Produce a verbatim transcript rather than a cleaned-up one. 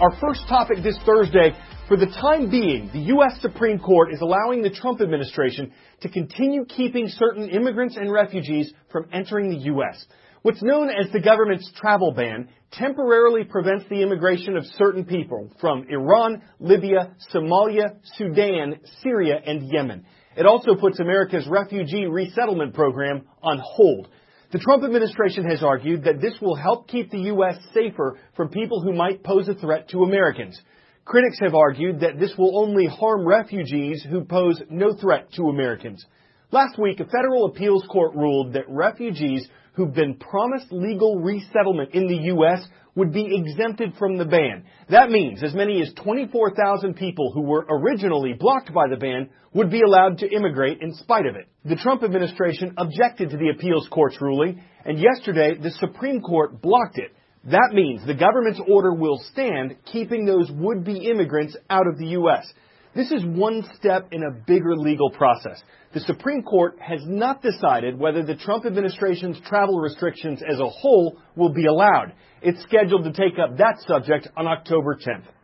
Our first topic this Thursday, for the time being, the U S Supreme Court is allowing the Trump administration to continue keeping certain immigrants and refugees from entering the U S. What's known as the government's travel ban temporarily prevents the immigration of certain people from Iran, Libya, Somalia, Sudan, Syria, and Yemen. It also puts America's refugee resettlement program on hold. The Trump administration has argued that this will help keep the U S safer from people who might pose a threat to Americans. Critics have argued that this will only harm refugees who pose no threat to Americans. Last week, a federal appeals court ruled that refugees who've been promised legal resettlement in the U S would be exempted from the ban. That means as many as twenty-four thousand people who were originally blocked by the ban would be allowed to immigrate in spite of it. The Trump administration objected to the appeals court's ruling, and yesterday the Supreme Court blocked it. That means the government's order will stand, keeping those would-be immigrants out of the U S. This is one step in a bigger legal process. The Supreme Court has not decided whether the Trump administration's travel restrictions as a whole will be allowed. It's scheduled to take up that subject on October tenth.